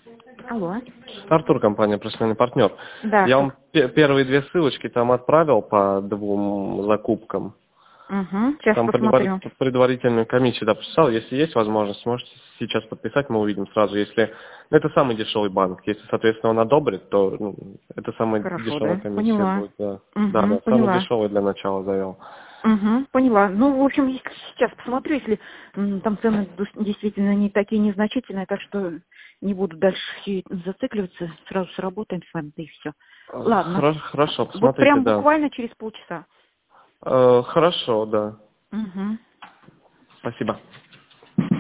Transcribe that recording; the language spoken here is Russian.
Алло. Артур, компания «Профессиональный партнер». Да, Я Артур. вам первые две ссылочки там отправил по двум закупкам. Угу. Сейчас Там посмотрю. предварительную комиссию дописал. Если есть возможность, можете сейчас подписать, мы увидим сразу. Если это самый дешевый банк. Если, соответственно, он одобрит, то это самая Хорошо, дешевая да? комиссия Поняла. будет. Да, Угу, да, самый поняла. дешевый для начала завел. Угу, поняла. Ну, в общем, сейчас посмотрю, если там цены действительно не такие незначительные, так что не буду дальше зацикливаться, сразу сработаем с вами, да и все. Ладно. Хорошо, Вот посмотрите, прям да. буквально через полчаса. Хорошо, да. Угу. Спасибо.